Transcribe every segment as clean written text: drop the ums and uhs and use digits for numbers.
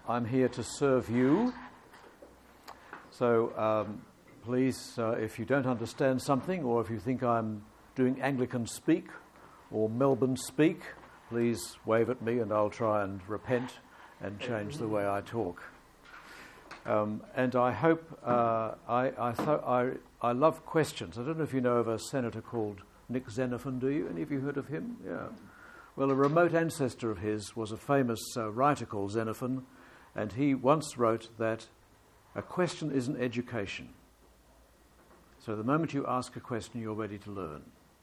I'm here to serve you. So please, if you don't understand something, or if you think I'm doing Anglican speak or Melbourne speak, please wave at me and I'll try and repent and change the way I talk. And I hope, I love questions. I don't know if you know of a senator called Nick Xenophon, do you? Any of you heard of him? Yeah. Well, a remote ancestor of his was a famous writer called Xenophon, and he once wrote that a question is an education. So the moment you ask a question, you're ready to learn.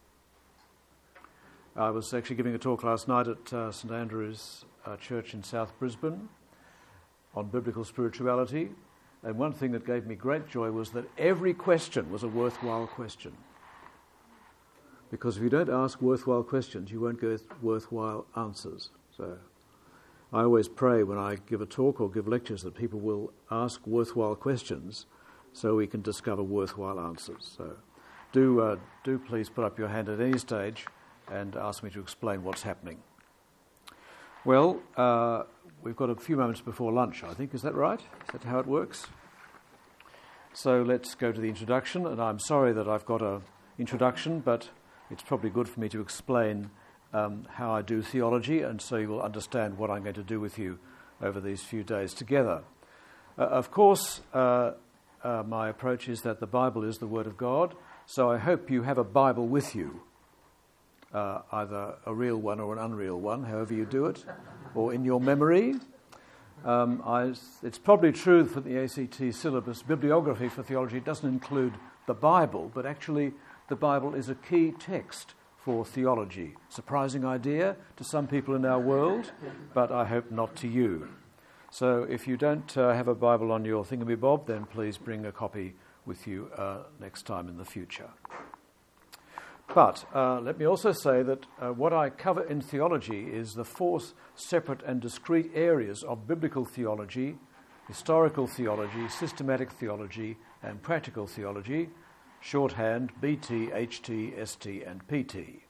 I was actually giving a talk last night at St Andrew's Church in South Brisbane on biblical spirituality, and one thing that gave me great joy was that every question was a worthwhile question. Because if you don't ask worthwhile questions, you won't get worthwhile answers. So I always pray when I give a talk or give lectures that people will ask worthwhile questions so we can discover worthwhile answers. So do please put up your hand at any stage and ask me to explain what's happening. Well, we've got a few moments before lunch, I think. Is that right? Is that how it works? So let's go to the introduction. And I'm sorry that I've got an introduction, but it's probably good for me to explain how I do theology, and so you will understand what I'm going to do with you over these few days together. Of course, my approach is that the Bible is the Word of God, so I hope you have a Bible with you, either a real one or an unreal one, however you do it, or in your memory. It's probably true for the ACT syllabus, bibliography for theology doesn't include the Bible, but actually the Bible is a key text for theology. Surprising idea to some people in our world, but I hope not to you. So if you don't have a Bible on your thingamabob, then please bring a copy with you next time in the future. But let me also say that what I cover in theology is the four separate and discrete areas of biblical theology, historical theology, systematic theology, and practical theology, shorthand BT, HT, ST, and PT.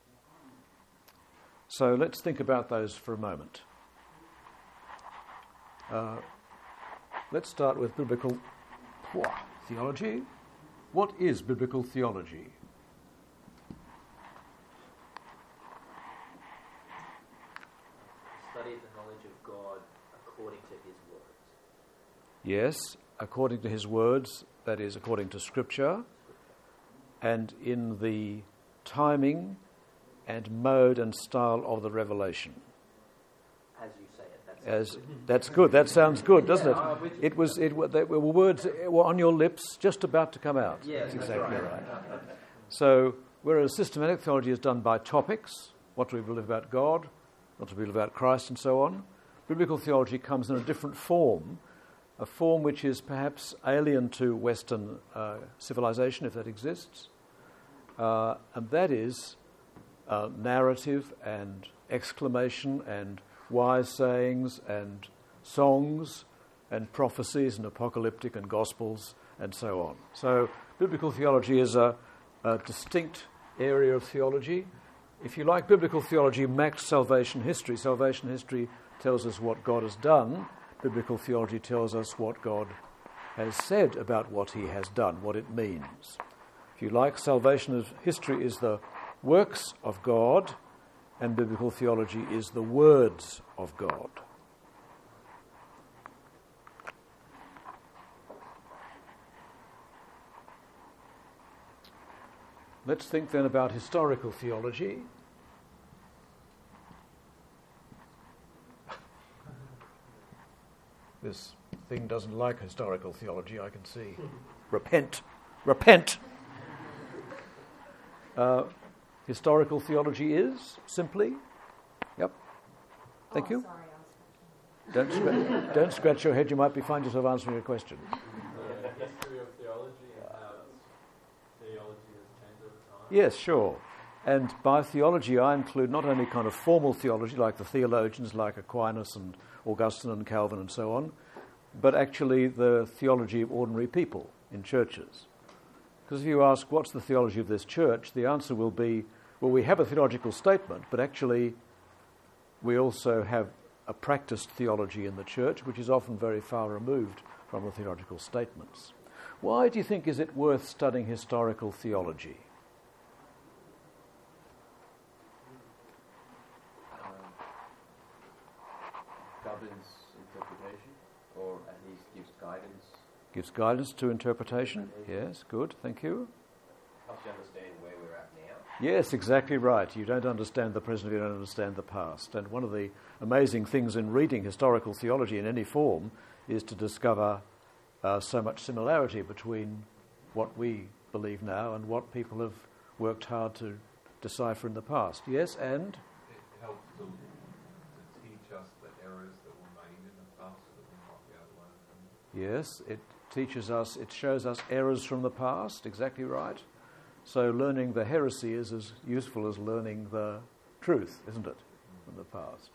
So let's think about those for a moment. Let's start with biblical theology. What is biblical theology? Study the knowledge of God according to His words. Yes, according to His words, that is, according to Scripture, and in the timing and mode and style of the revelation. As you say it, that's good. That sounds good, doesn't it? They were words were on your lips, just about to come out. Yeah, that's exactly right. So, whereas systematic theology is done by topics, what do we believe about God, what do we believe about Christ, and so on, biblical theology comes in a different form, a form which is perhaps alien to Western civilization, if that exists, and that is narrative and exclamation and wise sayings and songs and prophecies and apocalyptic and gospels and so on. So biblical theology is a distinct area of theology. If you like, biblical theology matched salvation history. Salvation history tells us what God has done. Biblical theology tells us what God has said about what He has done, what it means. If you like, salvation history is the works of God, and biblical theology is the words of God. Let's think then about historical theology. This thing doesn't like historical theology, I can see. Repent. Repent. Historical theology is simply... Yep. Thank you. Sorry, Don't scratch your head. You might find yourself answering a question. The history of theology and how theology has changed over time. Yes, sure. And by theology, I include not only kind of formal theology, like the theologians like Aquinas and Augustine and Calvin and so on, but actually the theology of ordinary people in churches. Because if you ask, what's the theology of this church, the answer will be, well, we have a theological statement, but actually we also have a practiced theology in the church, which is often very far removed from the theological statements. Why do you think is it worth studying historical theology? Governs interpretation, or at least gives guidance. Gives guidance to interpretation. Yes, good, thank you. Helps you understand where we're at now. Yes, exactly right. You don't understand the present if you don't understand the past. And one of the amazing things in reading historical theology in any form is to discover so much similarity between what we believe now and what people have worked hard to decipher in the past. Yes, and? It helps to teach us the errors that were made in the past so that we might be able to learn from them. Yes, it teaches us, it shows us errors from the past, exactly right. So learning the heresy is as useful as learning the truth, isn't it, from the past.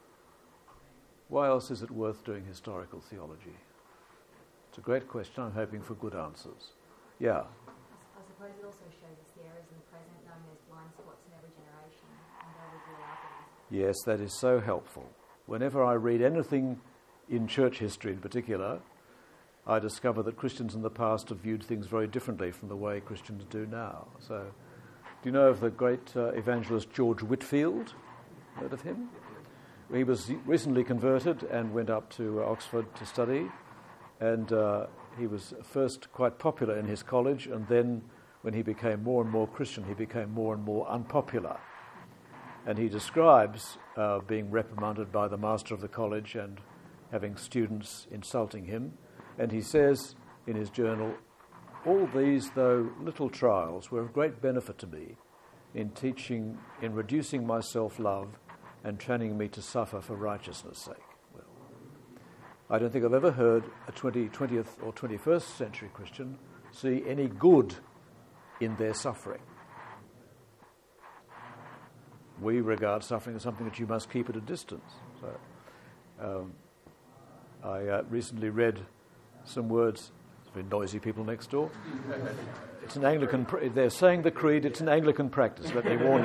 Why else is it worth doing historical theology? It's a great question. I'm hoping for good answers. Yeah. I suppose it also shows us the errors in the present, knowing there's blind spots in every generation, and how we deal with them. Yes, that is so helpful. Whenever I read anything in church history in particular, I discover that Christians in the past have viewed things very differently from the way Christians do now. So, do you know of the great evangelist George Whitefield? Heard of him? He was recently converted and went up to Oxford to study, and he was first quite popular in his college, and then when he became more and more Christian, he became more and more unpopular. And he describes being reprimanded by the master of the college and having students insulting him. And he says in his journal, "All these, though little trials, were of great benefit to me in teaching, in reducing my self-love and training me to suffer for righteousness' sake." Well, I don't think I've ever heard a 20th or 21st century Christian see any good in their suffering. We regard suffering as something that you must keep at a distance. So, I recently read some words. There's very noisy people next door. It's an Anglican. They're saying the creed. It's an Anglican practice. Let me warn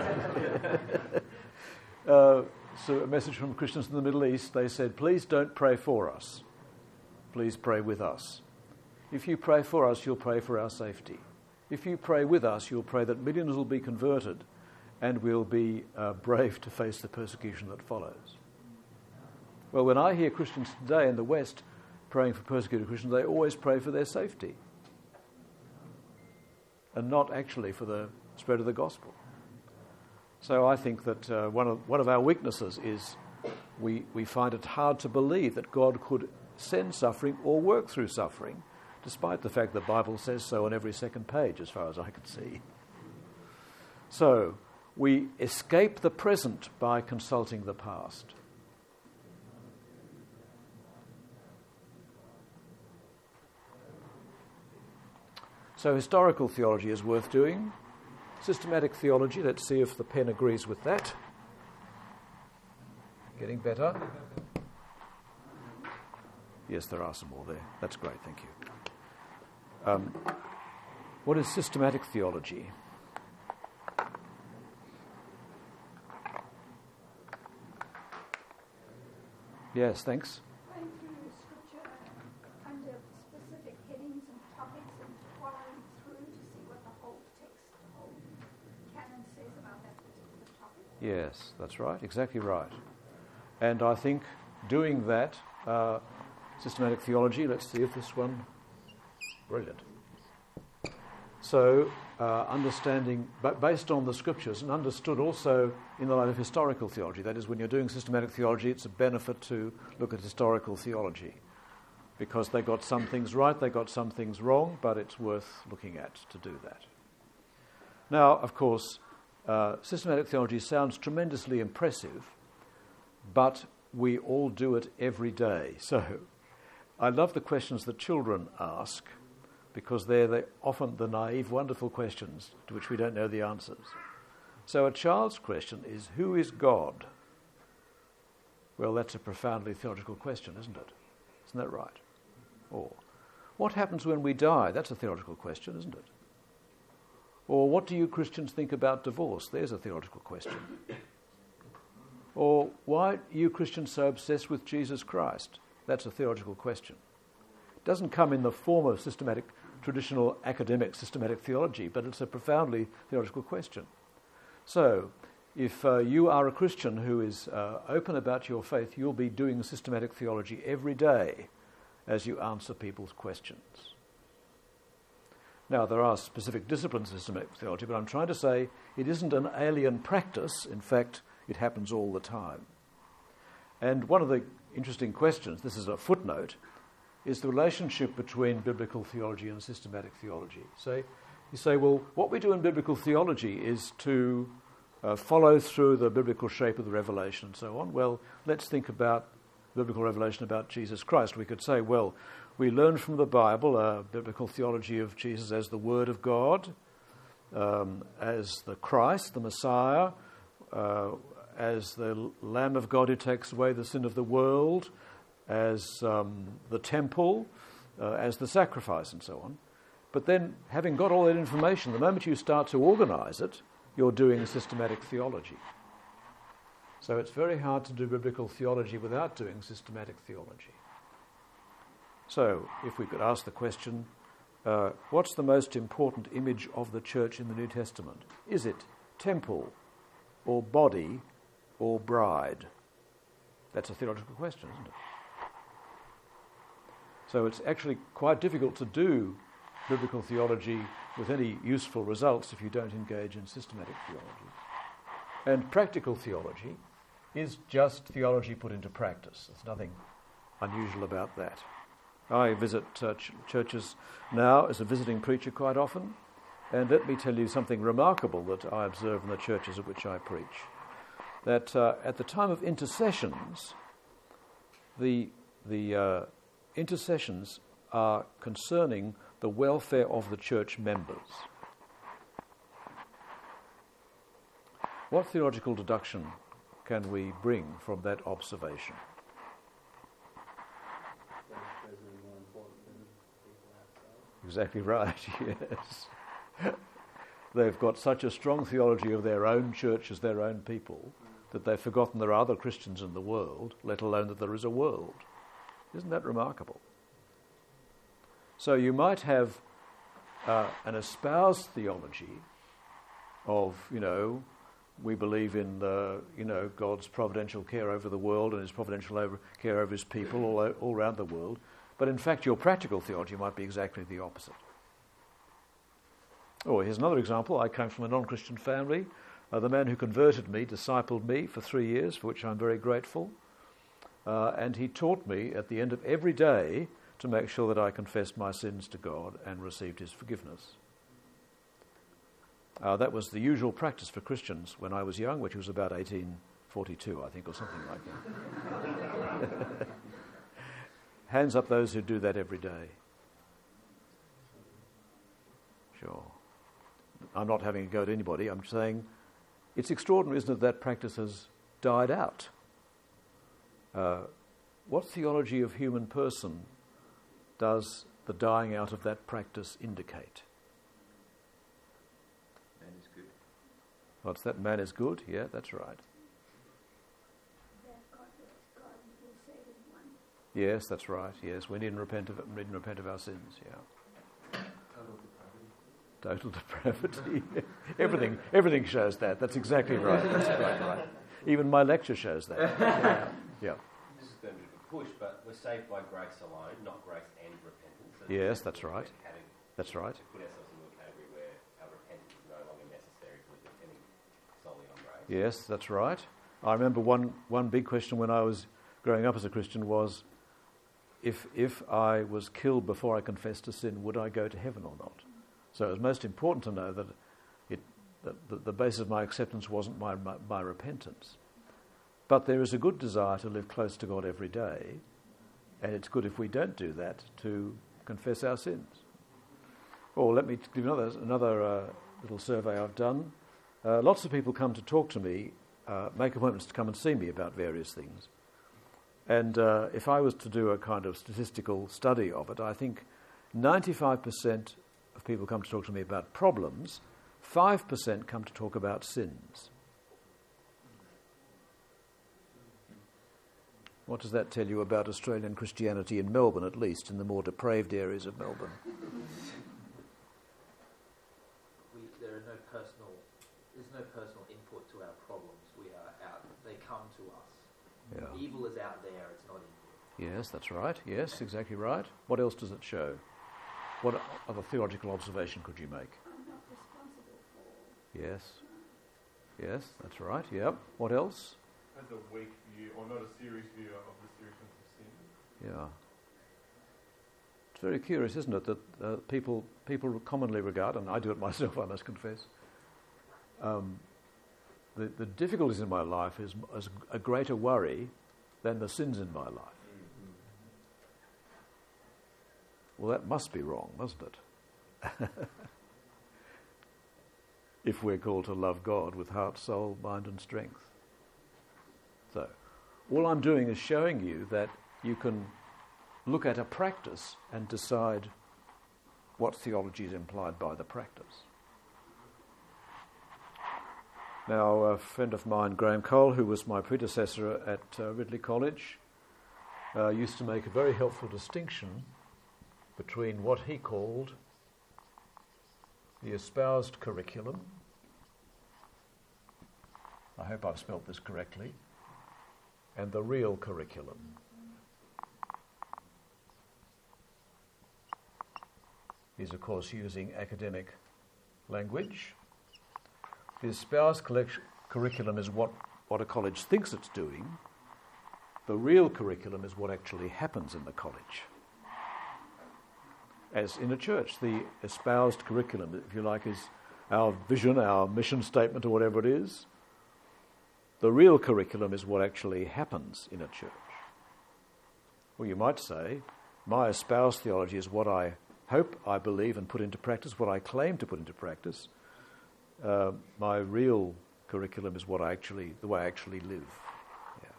you. So a message from Christians in the Middle East. They said, "Please don't pray for us. Please pray with us. If you pray for us, you'll pray for our safety. If you pray with us, you'll pray that millions will be converted, and we'll be brave to face the persecution that follows." Well, when I hear Christians today in the West praying for persecuted Christians, they always pray for their safety and not actually for the spread of the gospel. So I think that one of our weaknesses is we find it hard to believe that God could send suffering or work through suffering, despite the fact the Bible says so on every second page, as far as I can see. So we escape the present by consulting the past. So historical theology is worth doing. Systematic theology, let's see if the pen agrees with that. Getting better. Yes, there are some more there. That's great, thank you. What is systematic theology? Yes, thanks. Going through scripture under specific headings and topics and following through to see what the whole text, the whole canon says about that particular topic. Yes, that's right, exactly right. And I think doing that, systematic theology, let's see if this one, brilliant. So, understanding, but based on the scriptures and understood also in the light of historical theology. That is, when you're doing systematic theology, it's a benefit to look at historical theology because they got some things right, they got some things wrong, but it's worth looking at to do that. Now, of course, systematic theology sounds tremendously impressive, but we all do it every day. So, I love the questions that children ask, because they're often the naive, wonderful questions to which we don't know the answers. So a child's question is, who is God? Well, that's a profoundly theological question, isn't it? Isn't that right? Or, what happens when we die? That's a theological question, isn't it? Or, what do you Christians think about divorce? There's a theological question. Or why are you Christians so obsessed with Jesus Christ? That's a theological question. It doesn't come in the form of systematic, traditional academic systematic theology, but it's a profoundly theological question. So, if you are a Christian who is open about your faith, you'll be doing systematic theology every day as you answer people's questions. Now, there are specific disciplines of systematic theology, but I'm trying to say it isn't an alien practice. In fact, it happens all the time. And one of the interesting questions, this is a footnote, is the relationship between biblical theology and systematic theology. So you say, well, what we do in biblical theology is to follow through the biblical shape of the revelation and so on. Well, let's think about biblical revelation about Jesus Christ. We could say, well, we learn from the Bible a biblical theology of Jesus as the Word of God, as the Christ, the Messiah, as the Lamb of God who takes away the sin of the world, as the temple, as the sacrifice and so on. But then, having got all that information, the moment you start to organise it, you're doing systematic theology. So it's very hard to do biblical theology without doing systematic theology. So, if we could ask the question, what's the most important image of the church in the New Testament? Is it temple, or body, or bride? That's a theological question, isn't it? So it's actually quite difficult to do biblical theology with any useful results if you don't engage in systematic theology. And practical theology is just theology put into practice. There's nothing unusual about that. I visit churches now as a visiting preacher quite often, and let me tell you something remarkable that I observe in the churches at which I preach. That at the time of intercessions, the intercessions are concerning the welfare of the church members. What theological deduction can we bring from that observation? Exactly right, yes. They've got such a strong theology of their own church as their own people that they've forgotten there are other Christians in the world, let alone that there is a world. Isn't that remarkable? So you might have an espoused theology of, we believe in God's providential care over the world and his providential care over his people all around the world. But in fact, your practical theology might be exactly the opposite. Oh, here's another example. I came from a non-Christian family. The man who converted me discipled me for 3 years, for which I'm very grateful. And he taught me at the end of every day to make sure that I confessed my sins to God and received his forgiveness. That was the usual practice for Christians when I was young, which was about 1842, I think, or something like that. Hands up those who do that every day. Sure. I'm not having a go at anybody. I'm saying it's extraordinary, isn't it, that practice has died out. What theology of human person does the dying out of that practice indicate? Man is good. What's that? Man is good? Yeah, that's right. Yes, that's right. Yes, we need to repent of our sins. Yeah. Total depravity. Everything shows that. That's exactly right. That's exactly right. Even my lecture shows that. Yeah. This is going to be a push, but we're saved by grace alone, not grace and repentance. So yes, that's right. That's right. To put ourselves into a category where our repentance is no longer necessary if we're depending solely on grace. Yes, that's right. I remember one big question when I was growing up as a Christian was, if I was killed before I confessed a sin, would I go to heaven or not? So it was most important to know that the basis of my acceptance wasn't my repentance. But there is a good desire to live close to God every day, and it's good if we don't do that to confess our sins. Or let me give another little survey I've done. Lots of people come to talk to me, make appointments to come and see me about various things. And if I was to do a kind of statistical study of it, I think 95% of people come to talk to me about problems, 5% come to talk about sins. What does that tell you about Australian Christianity in Melbourne, at least, in the more depraved areas of Melbourne? There's no personal input to our problems. We are out. They come to us. Yeah. Evil is out there. It's not in here. Yes, that's right. Yes, exactly right. What else does it show? What other theological observation could you make? I'm not responsible for. Yes. Yes, that's right. Yep. What else? As a weak view, or not a serious view of the seriousness of sin. Yeah. It's very curious, isn't it, that people commonly regard, and I do it myself, I must confess, the difficulties in my life is a greater worry than the sins in my life. Well, that must be wrong, mustn't it? If we're called to love God with heart, soul, mind and strength. So, all I'm doing is showing you that you can look at a practice and decide what theology is implied by the practice. Now, a friend of mine, Graham Cole, who was my predecessor at Ridley College, used to make a very helpful distinction between what he called the espoused curriculum, I hope I've spelt this correctly, and the real curriculum. He's, of course, using academic language. The espoused curriculum is what a college thinks it's doing. The real curriculum is what actually happens in the college. As in a church, the espoused curriculum, if you like, is our vision, our mission statement, or whatever it is. The real curriculum is what actually happens in a church. Well, you might say, my espoused theology is what I hope, I believe, and put into practice, what I claim to put into practice. My real curriculum is the way I actually live. Yeah.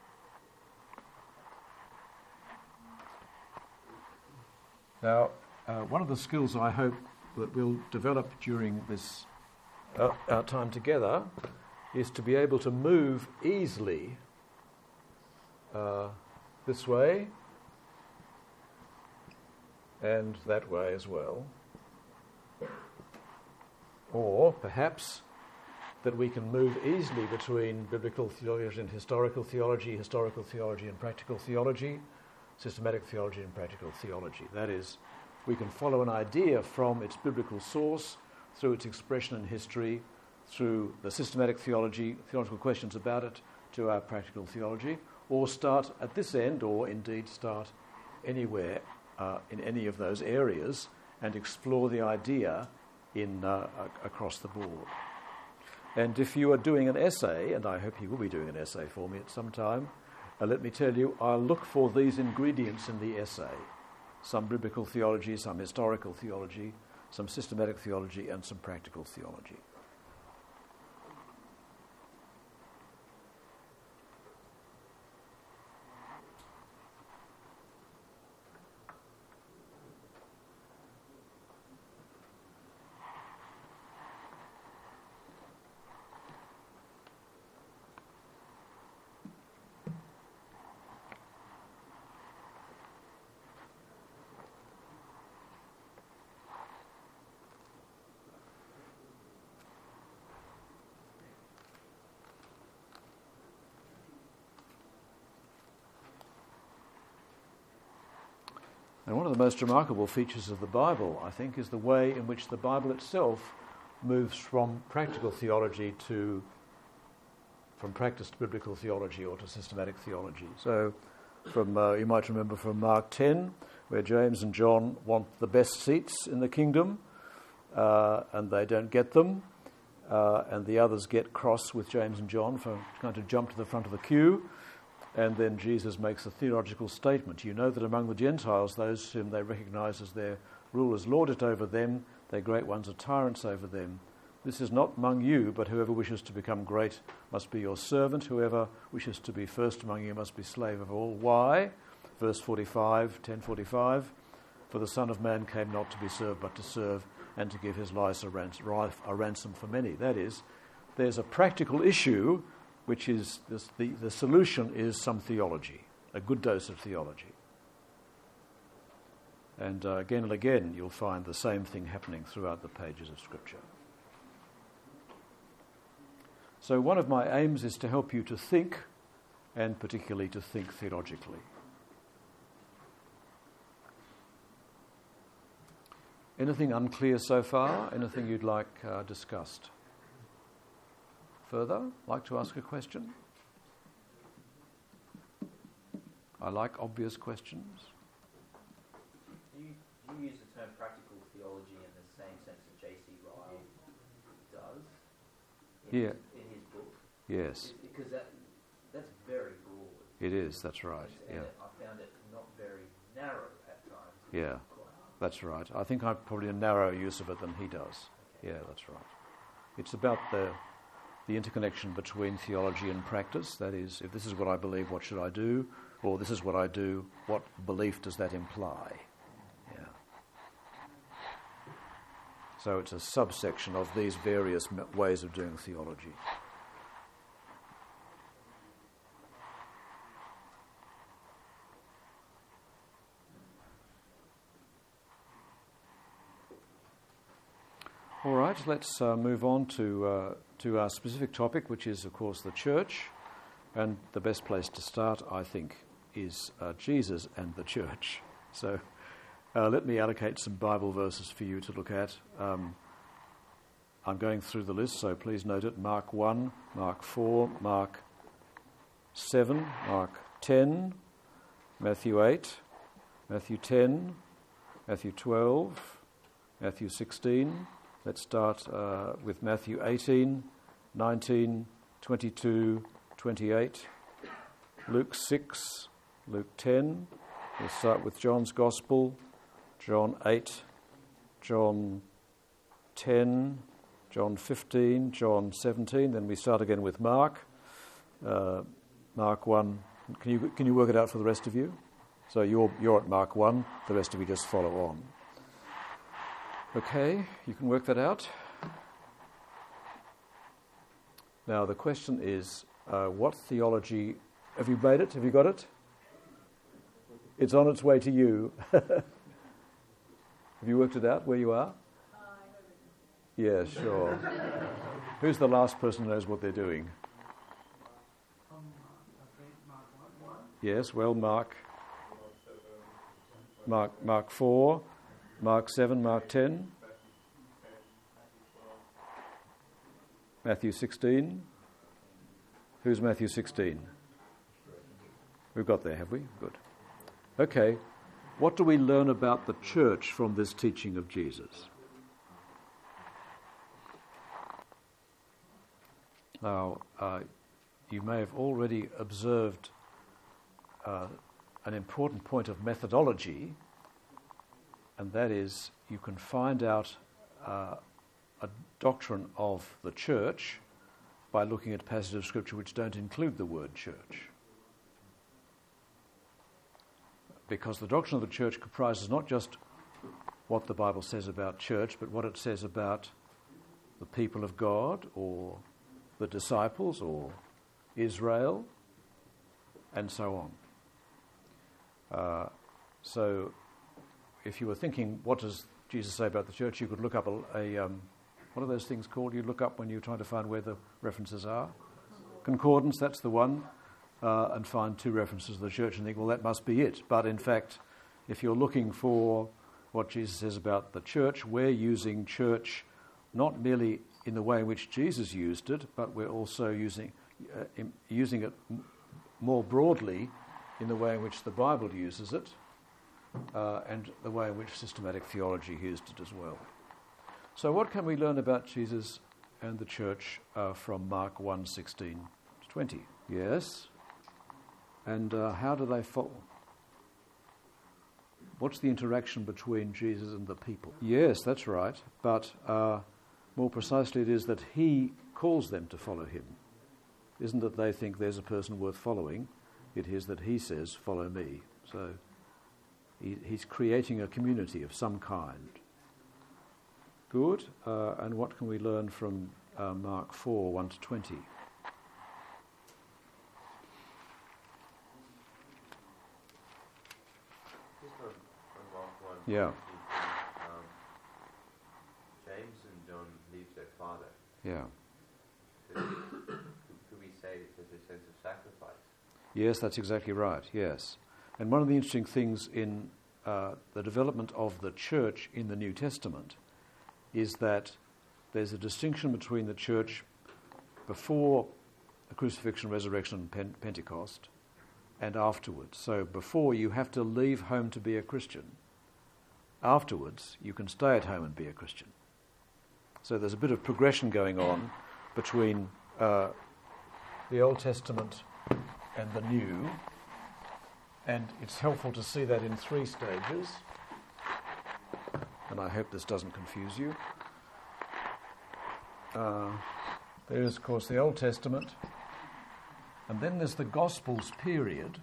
Now, one of the skills I hope that we'll develop during this our time together is to be able to move easily this way and that way as well. Or perhaps that we can move easily between biblical theology and historical theology and practical theology, systematic theology and practical theology. That is, we can follow an idea from its biblical source through its expression in history, through the systematic theology, theological questions about it, to our practical theology, or start at this end, or indeed start anywhere in any of those areas and explore the idea across the board. And if you are doing an essay, and I hope you will be doing an essay for me at some time, let me tell you, I'll look for these ingredients in the essay. Some biblical theology, some historical theology, some systematic theology, and some practical theology. And one of the most remarkable features of the Bible, I think, is the way in which the Bible itself moves from practical theology from practiced biblical theology or to systematic theology. So you might remember from Mark 10, where James and John want the best seats in the kingdom, and they don't get them, and the others get cross with James and John for trying to jump to the front of the queue. And then Jesus makes a theological statement. You know that among the Gentiles, those whom they recognize as their rulers lord it over them, their great ones are tyrants over them. This is not among you, but whoever wishes to become great must be your servant. Whoever wishes to be first among you must be slave of all. Why? Verse 10:45, for the Son of Man came not to be served, but to serve, and to give his life a ransom for many. That is, there's a practical issue which is the solution is some theology. a good dose of theology. And again, you'll find the same thing happening throughout the pages of Scripture. So one of my aims is to help you to think, and particularly to think theologically. Anything unclear so far? Anything you'd like discussed? Further? Like to ask a question? I like obvious questions. Do you use the term practical theology in the same sense that J.C. Ryle does in his book? Yes. Because that's very broad. It is, that's right. And I found it not very narrow at times. Yeah, that's right. I think I've probably a narrower use of it than he does. Yeah, that's right. It's about the interconnection between theology and practice. That is, if this is what I believe, what should I do? Or this is what I do, what belief does that imply? Yeah. So it's a subsection of these various ways of doing theology. All right, let's move on to our specific topic, which is, of course, the church. And the best place to start, I think, is Jesus and the church. So let me allocate some Bible verses for you to look at. I'm going through the list, so please note it. Mark 1, Mark 4, Mark 7, Mark 10, Matthew 8, Matthew 10, Matthew 12, Matthew 16. Let's start with Matthew 18, 19, 22, 28, Luke 6, Luke 10. We'll start with John's Gospel, John 8, John 10, John 15, John 17. Then we start again with Mark, Mark 1. Can you work it out for the rest of you? So you're at Mark 1. The rest of you just follow on. Okay, you can work that out. Now the question is, what theology... Have you made it? Have you got it? It's on its way to you. Have you worked it out where you are? Yeah, sure. Who's the last person who knows what they're doing? Yes, well, Mark 4, Mark 7, Mark 10, Matthew 16. Who's Matthew 16? We've got there, have we? Good. Okay, what do we learn about the church from this teaching of Jesus? Now, you may have already observed an important point of methodology, and that is you can find out a doctrine of the church by looking at passages of Scripture which don't include the word church. Because the doctrine of the church comprises not just what the Bible says about church, but what it says about the people of God, or the disciples, or Israel, and so on. So if you were thinking, what does Jesus say about the church, you could look up what are those things called you look up when you're trying to find where the references are? Concordance, that's the one. And find two references to the church and think, well, that must be it. But in fact, if you're looking for what Jesus says about the church, we're using church not merely in the way in which Jesus used it, but we're also using it more broadly in the way in which the Bible uses it, and the way in which systematic theology used it as well. So what can we learn about Jesus and the church from Mark 1:16 to 20? Yes? And how do they follow? What's the interaction between Jesus and the people? Yes, that's right. But more precisely, it is that he calls them to follow him. Isn't that they think there's a person worth following? It is that he says, follow me. So he's creating a community of some kind. Good. And what can we learn from Mark 4, 1 to 20? Just on Mark 1. Yeah. James and John leave their father. Yeah. Could we say there's a sense of sacrifice? Yes, that's exactly right, yes. And one of the interesting things in the development of the church in the New Testament is that there's a distinction between the church before the crucifixion, resurrection, and Pentecost, and afterwards. So before, you have to leave home to be a Christian. Afterwards, you can stay at home and be a Christian. So there's a bit of progression going on between the Old Testament and the New, and it's helpful to see that in 3 stages. And I hope this doesn't confuse you. There is, of course, the Old Testament, and then there's the Gospels period,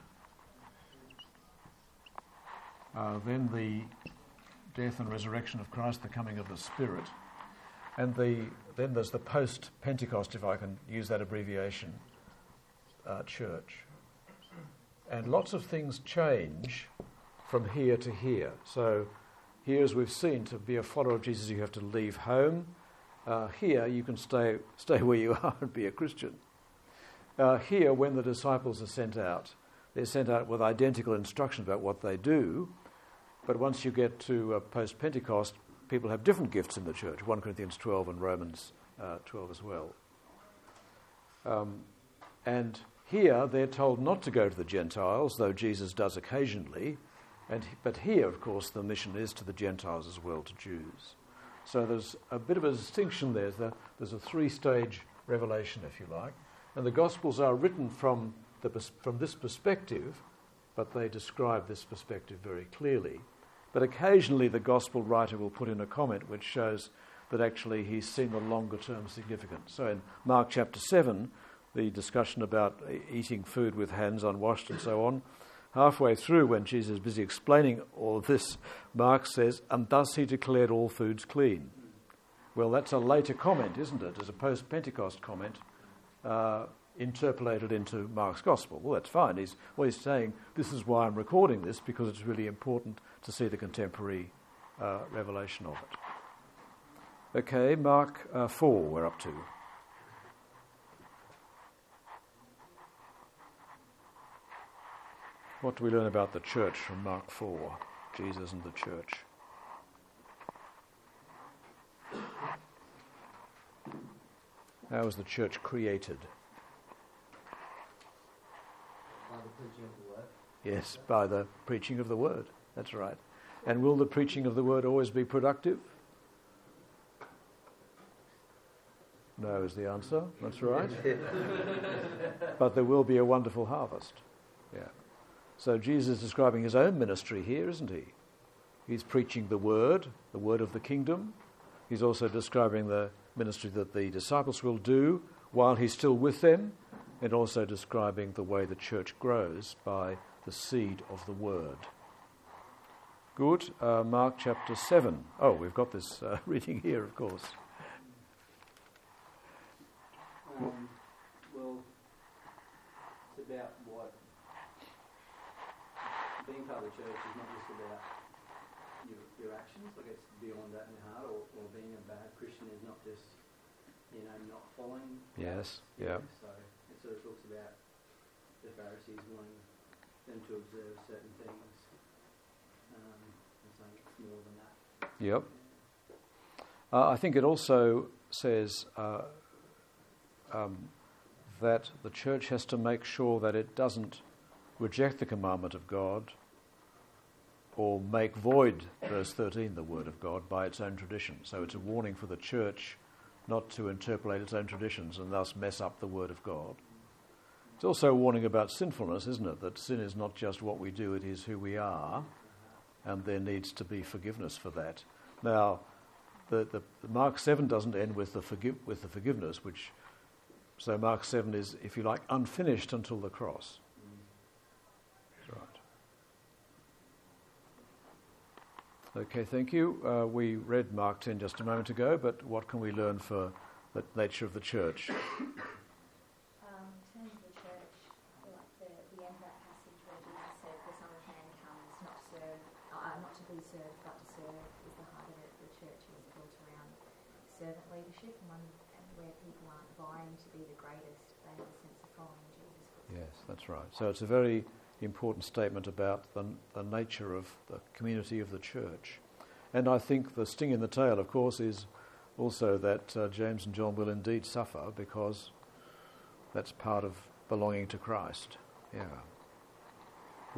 then the death and resurrection of Christ, the coming of the Spirit, and then there's the post-Pentecost, if I can use that abbreviation, church. And lots of things change from here to here. So here, as we've seen, to be a follower of Jesus, you have to leave home. Here, you can stay where you are and be a Christian. Here, when the disciples are sent out, they're sent out with identical instructions about what they do. But once you get to post-Pentecost, people have different gifts in the church, 1 Corinthians 12 and Romans 12 as well. And here, they're told not to go to the Gentiles, though Jesus does occasionally. But here, of course, the mission is to the Gentiles as well, to Jews. So there's a bit of a distinction there. There's a 3-stage revelation, if you like. And the Gospels are written from this perspective, but they describe this perspective very clearly. But occasionally the Gospel writer will put in a comment which shows that actually he's seen the longer-term significance. So in Mark chapter 7, the discussion about eating food with hands unwashed and so on, halfway through, when Jesus is busy explaining all of this, Mark says, "And thus he declared all foods clean." Well, that's a later comment, isn't it? As a post-Pentecost comment, interpolated into Mark's Gospel. Well, that's fine. He's saying, this is why I'm recording this, because it's really important to see the contemporary revelation of it. Okay, Mark 4 we're up to. What do we learn about the church from Mark 4? Jesus and the church. How was the church created? By the preaching of the word. Yes, by the preaching of the word. That's right. And will the preaching of the word always be productive? No is the answer. That's right. But there will be a wonderful harvest. Yeah. So Jesus is describing his own ministry here, isn't he? He's preaching the word of the kingdom. He's also describing the ministry that the disciples will do while he's still with them, and also describing the way the church grows by the seed of the word. Good. Mark chapter 7. Oh, we've got this reading here, of course. Well, it's about what being part of the church is not just about your actions, like it's beyond that in your heart, or being a bad Christian is not just, not following. Yes, yeah. So it sort of talks about the Pharisees wanting them to observe certain things, and saying it's more than that. Yep. I think it also says that the church has to make sure that it doesn't reject the commandment of God or make void, verse 13, the word of God by its own tradition. So it's a warning for the church not to interpolate its own traditions and thus mess up the word of God. It's also a warning about sinfulness, isn't it? That sin is not just what we do, it is who we are, and there needs to be forgiveness for that. Now, the Mark 7 doesn't end with the forgiveness, so Mark 7 is, if you like, unfinished until the cross. That's right. Okay, thank you. We read Mark 10 just a moment ago, but what can we learn for the nature of the church? In terms of the church, like the end of that passage where Jesus said, "The Son of Man comes not to serve not to be served but to serve is the heart of it. The church is built around servant leadership, and where people aren't vying to be the greatest, they have a sense of following Jesus. Yes, that's right. So it's a very important statement about the nature of the community of the church. And I think the sting in the tail, of course, is also that James and John will indeed suffer, because that's part of belonging to Christ. Yeah.